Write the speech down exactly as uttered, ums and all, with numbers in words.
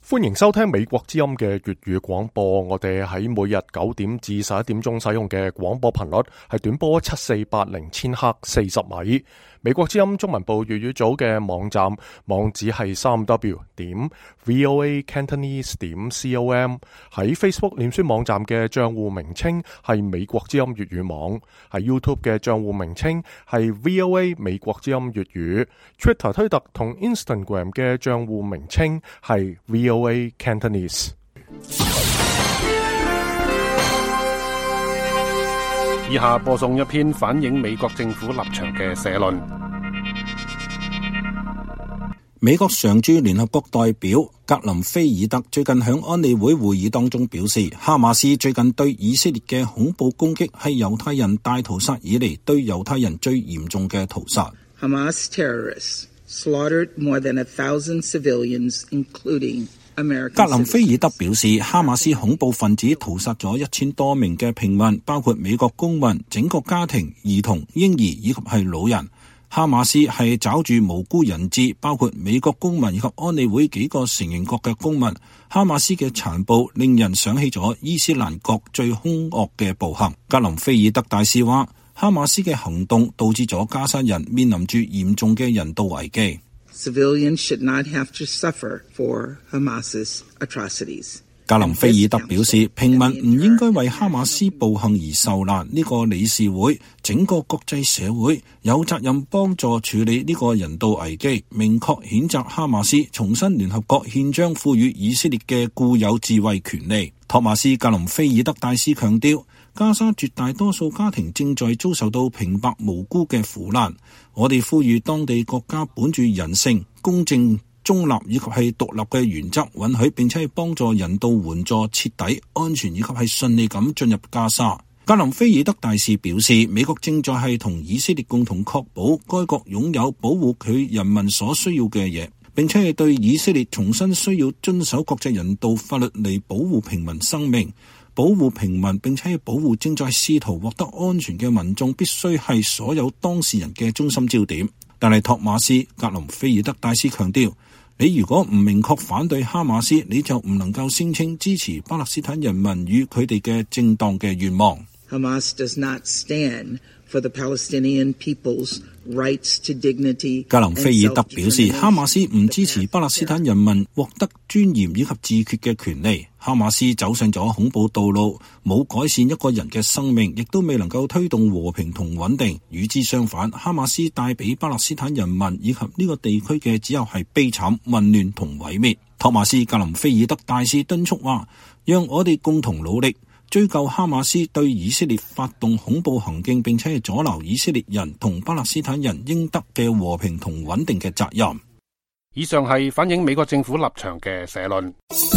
歡迎收聽美國之音嘅粵語廣播。我哋喺每日九點至十一點鐘使用嘅廣播頻率係短波七四八零千赫四十米。美國之音中文部粵語組嘅網站網址係三 w 點 voa cantonese 點 com。喺 Facebook 臉書網站嘅賬戶名稱係美國之音粵語網，喺 YouTube 嘅賬戶名稱係 voa 美國之音粵語。Twitter 推特同 Instagram 嘅賬戶名稱係 voa cantonese。 以下播送一篇反映美國政府立場嘅社論。 美國常駐聯合國代表格林菲爾德最近喺安理會會議當中表示，哈馬斯最近對以色列嘅恐怖攻擊係猶太人大屠殺以嚟對猶太人最嚴重嘅屠殺。 Hamas terrorists slaughtered more than a thousand civilians, including American。 格林菲爾德表示，哈馬斯恐怖分子屠殺咗一千多名嘅平民，包括美國公民、整個家庭、兒童、嬰兒以及係老人。哈馬斯係抓住無辜人質，包括美國公民以及安理會幾個成員國嘅公民。哈馬斯嘅殘暴令人想起咗伊斯蘭國最兇惡嘅暴行。格林菲爾德大使話，哈馬斯嘅行動導致咗加沙人面臨住嚴重嘅人道危機。 Civilians should not have to suffer for Hamas's atrocities。 格林菲爾德表示，平民唔應該為哈馬斯暴行而受難。呢個理事會整個國際社會有責任幫助處理呢個人道危機，明確譴責哈馬斯，重申聯合國憲章賦予以色列嘅固有自衛權利。托馬斯·格林菲爾德大使強調，加沙絕大多數家庭正在遭受到平白無辜嘅苦難。我哋呼籲當地國家本住人性、公正、中立以及係獨立嘅原則，允許並且係幫助人道援助徹底、安全以及係順利咁進入加沙。格林菲爾德大使表示，美國正在係同以色列共同確保該國擁有保護佢人民所需要嘅嘢，並且係對以色列重新需要遵守國際人道法律嚟保護平民生命、保護平民並且係保護正在試圖獲得安全嘅民眾，必須係所有當事人嘅中心焦點。但係托馬斯·格林菲爾德大使強調，你如果唔明確反對哈馬斯，你就唔能夠聲稱支持巴勒斯坦人民與佢哋嘅正當嘅願望。 Hamas does not stand for the Palestinian people's rights to dignity。 格林菲爾德表示，哈馬斯唔支持巴勒斯坦人民獲得尊嚴以及自決嘅權利。哈馬斯走上咗恐怖道路，冇改善一個人嘅生命，亦都未能夠推動和平同穩定。與之相反，哈馬斯帶俾巴勒斯坦人民以及呢個地區嘅只有係悲慘、混亂同毀滅。托馬斯·格林菲爾德大使敦促話，讓我哋共同努力追究哈馬斯對以色列發動恐怖行徑，並且係阻撓以色列人同巴勒斯坦人應得嘅和平同穩定嘅責任。 以上係反映美國政府立場嘅社論。